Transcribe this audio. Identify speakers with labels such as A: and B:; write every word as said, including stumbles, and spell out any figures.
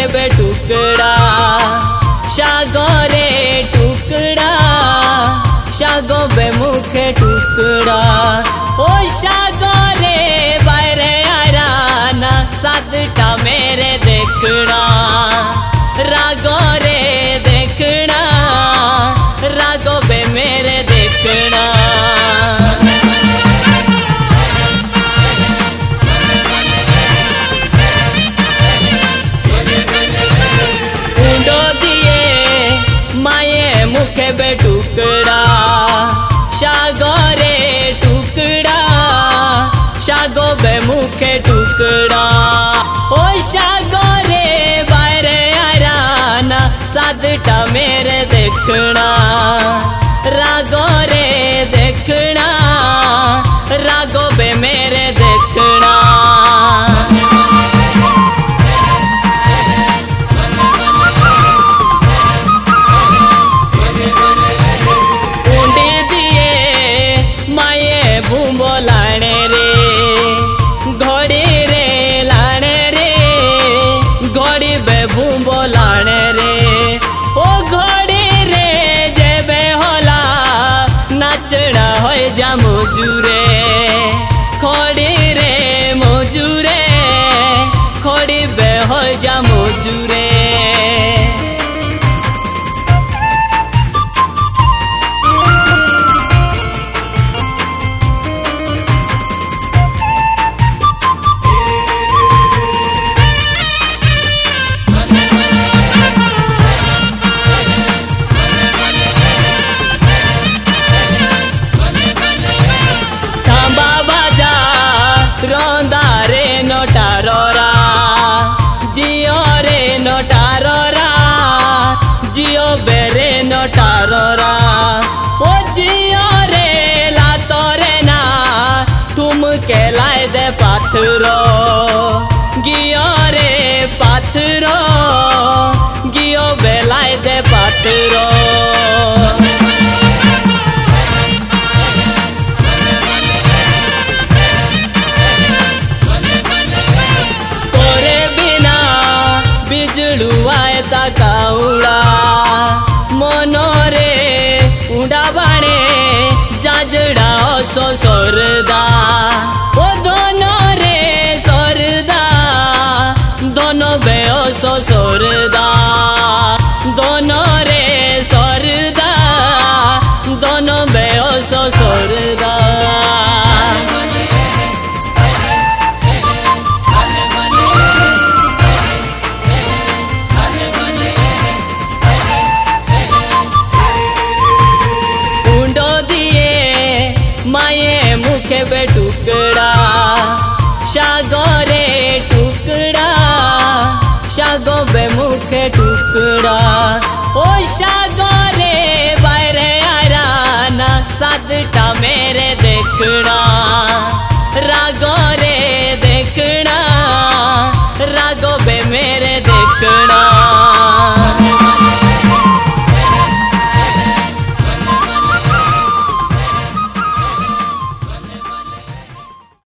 A: मुखे बे टुकड़ा शागो रे टुकड़ा शागो बे मुखे टुकड़ा ओ शागो रे बायरे आराना सातटा मेरे देखना रागो रे देखना रागो बे मेरे देखना मुखे बे टुकड़ा शागो रे टुकड़ा शागो बे मुखे टुकड़ा ओ शागो रे बायरे आराना सातटा मेरे देखना रागो रे देखना रागो बे मेरे देखना लाने रे घोड़ी रे लाने रे घोड़ी बे भूबो लाने रे ओ घोड़ी रे जेबे होला नाचना हो जा मजूरे खोड़ी रे मजूरे खोड़ी बे हो जा मजूरे रोंदा रे नोटारोरा जियो रे नोटारोरा जियो बेरे नोटारोरा ओ जियो रे लातो रे ना तुम के लाए दे पाथरो गियो रे पाथरो गियो बेलाए दे पाथरो बिजलुआए ताकाउड़ा मोनो रे उड़ा बाणे जाजड़ा सो सोरदा ओ दोनों रे सोरदा दोनों बे सो सोरदा दोनों रे सोरदा दोनों बे सो सोरदा माये मुखे बे टुकड़ा शागो रे टुकड़ा शागो बे मुखे टुकड़ा ओ शागो रे बायरे आराना सातटा मेरे